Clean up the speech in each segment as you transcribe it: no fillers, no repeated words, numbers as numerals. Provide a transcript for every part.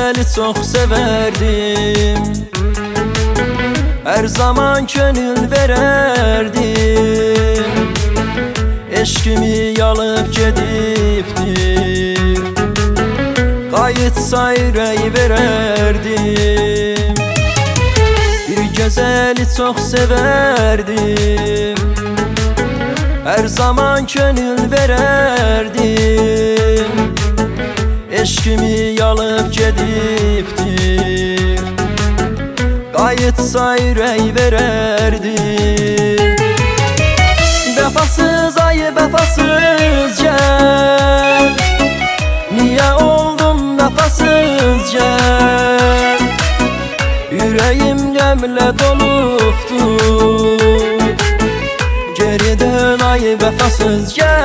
gözeli çok severdim. Her zaman gönül vererdim. Eşkimi yalıp gedibdir, qayıtsa ürək vererdim. Bir gözeli çok severdim. Her zaman gönül vererdim. Eşkimi yalıp gedibdir, qayıtsa ürək vererdim. Vəfasız ay vəfasız gel, niye oldun vəfasız gel? Yüreğim qəmlə dolubdur, geri dön ay vəfasız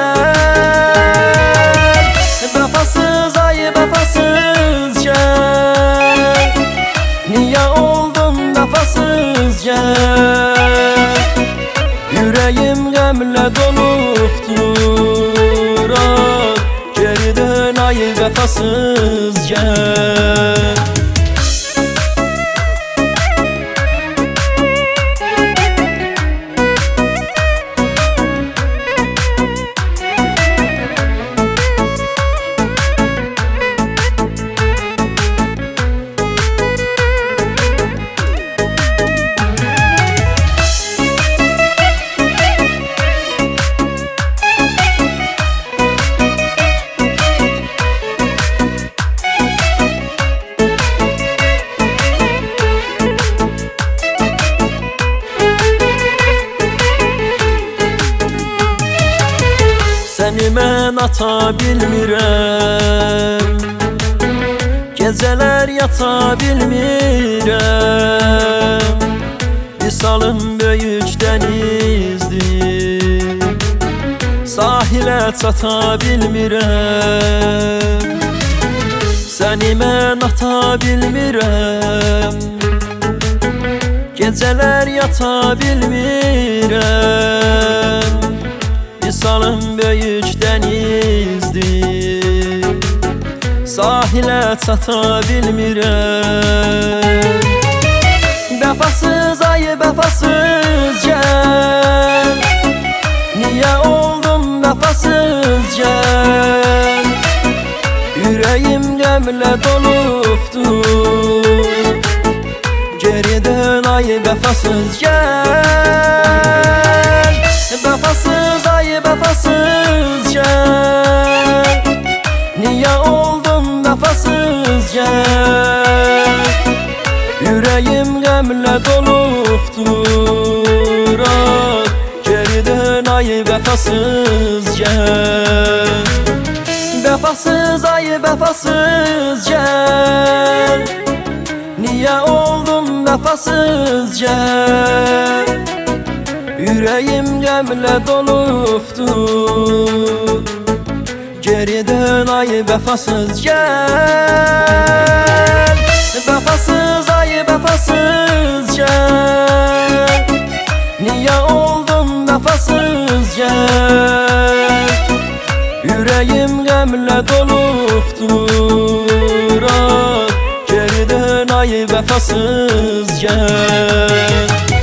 gel. Vəfasız ay vəfasız gel, niye oldun vəfasız gel? Yüreğim qəmlə dolubdur, geri dön ay vəfasız gel. Səni mən ata bilmirəm, gecələr yata bilmirəm. Visalım böyük dənizdir, sahilə çata bilmirəm. Səni mən ata bilmirəm, gecələr yata bilmirəm. Visalım böyük dənizdir, sahilə çata bilmirəm. Vəfasız ay vəfasız gel, niye oldun vəfasız gel? Yüreğim qəmlə dolubdur, geri dön ay vəfasız gel. Vəfasız ay vəfasız gel, niye oldun vəfasız gel? Yüreğim qəmlə dolubdur, geri dön ay vəfasız gel. Vəfasız ay vəfasız gel, niye oldun vəfasız gel? Yüreğim qəmlə dolubdur, geri dön ay vəfasız gel. Vəfasız ay vəfasız gel, niye oldun vəfasız gel? Yüreğim qəmlə dolubdur, geri dön ay vəfasız gel.